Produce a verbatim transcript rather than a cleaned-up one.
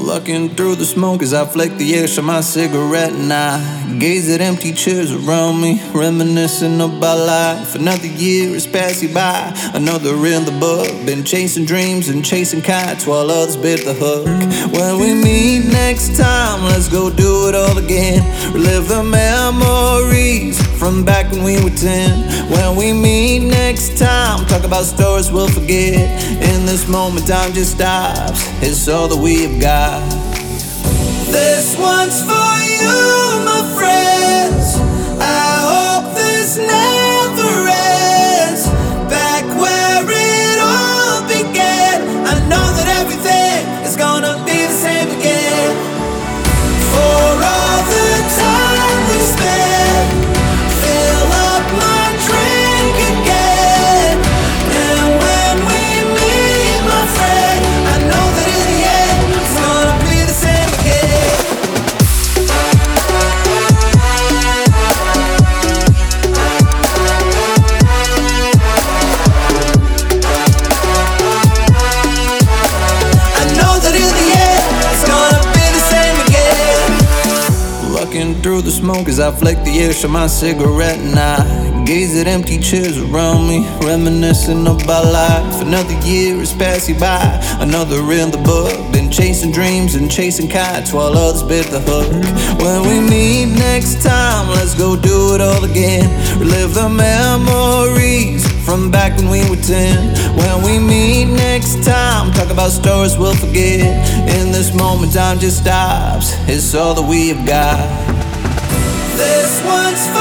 Looking through the smoke as I flick the ash of my cigarette, and I gaze at empty chairs around me, reminiscing about life. Another year is passing by, another in the book. Been chasing dreams and chasing kites while others bit the hook. When we meet next time, let's go do it all again. Relive the memories from back when we were ten. When we meet next time, talk about stories we'll forget. In this moment, time just stops. It's all that we have got. This one's for you, my friends. I hope this never ends. Back where it all began, I know that everything is gonna be the same again. For all the time we spent, fill up my drink again. And when we meet, my friend, I know that in the end it's gonna be the same again. I know that in the end it's gonna be the same again. Looking through the smoke as I flick the ash of my cigarette, and I gaze at empty chairs around me, reminiscing about life. Another year is passing by, another in the book. Been chasing dreams and chasing kites while others bit the hook. When we meet next time, let's go do it all again. Relive the memories from back when we were ten. When we meet next time, talk about stories we'll forget. In this moment, time just stops. It's all that we have got. This one's for